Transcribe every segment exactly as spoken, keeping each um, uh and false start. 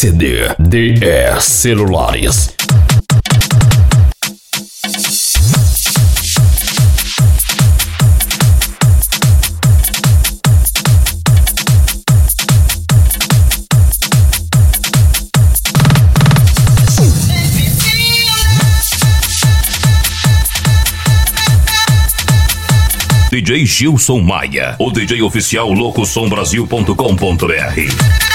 C D D E Celulares. D J Gilson Maia, o D J oficial louco som brasil ponto com ponto b r.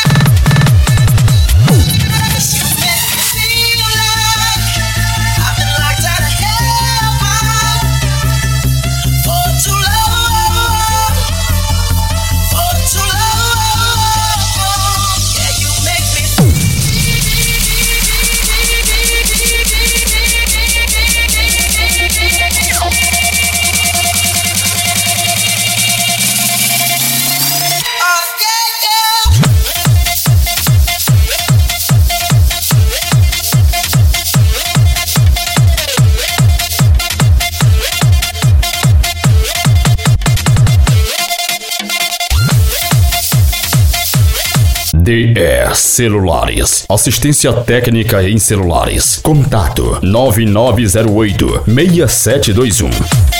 D E Celulares. Assistência técnica em celulares. Contato nove nove zero oito, seis sete dois um.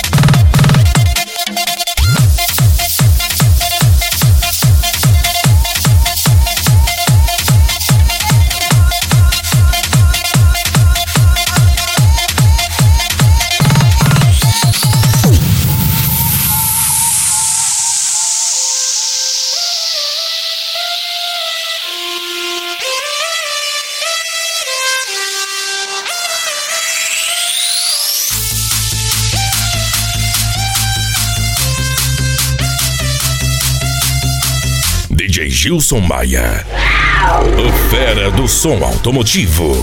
D J Gilson Maia, o fera do som automotivo.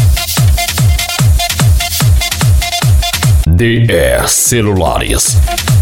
D E Celulares.